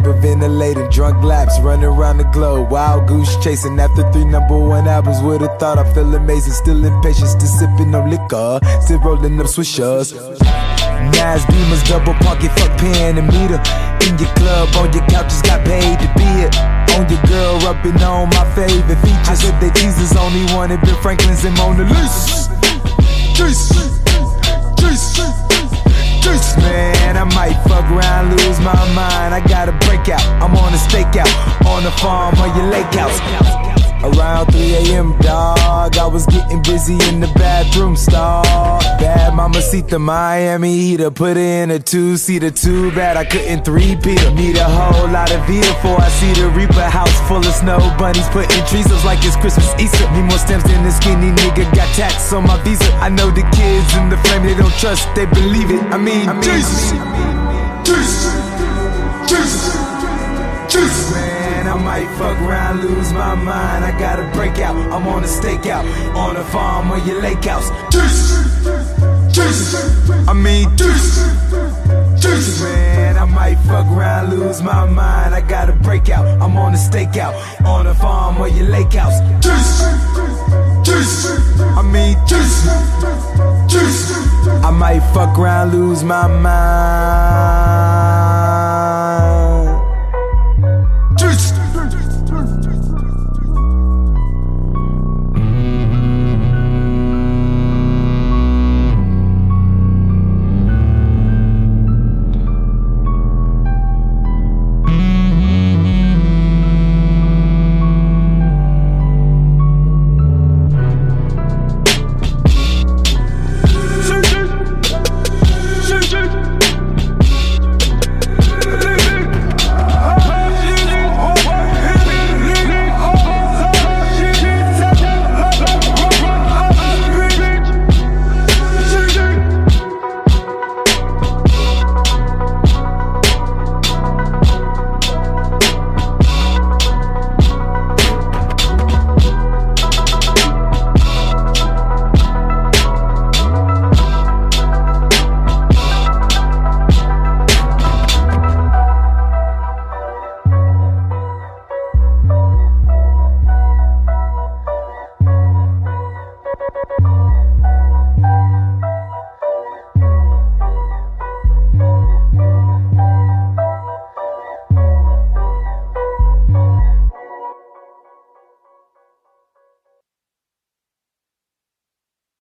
hyperventilating, drunk laps, running around the globe, wild goose chasing after 3 #1 albums. Would've thought I feel amazing, still impatient, still sipping on liquor, still rolling up swishers. Nas Beamers, double pocket, fuck pen and meter. In your club, on your couches, got paid to be it. On your girl, rubbing on my favorite features. I said that Jesus only wanted Ben Franklin's and Mona Lisa's. Man, I might fuck around, lose my mind. I got a breakout, I'm on a stakeout, on the farm or your lake house. Around 3 a.m. dog, I was getting busy in the bathroom stall. Bad mamacita, Miami heater, put her in a 2-seater. Too bad I couldn't 3-peat her. Need a whole lot of Vita before I see the Reaper. House full of snow bunnies, putting trees up like it's Christmas Easter. Need more stamps than this skinny nigga, got tats on my visa. I know the kids in the flame, they don't trust, they believe it. I mean Jesus. Man, I might fuck around, lose my mind. I got a breakout, I'm on a stakeout, on a farm or your lake house. I mean man, I might fuck around, lose my mind. I got a breakout, I'm on a stakeout, on a farm or your lake house. I mean I might fuck around, lose my mind.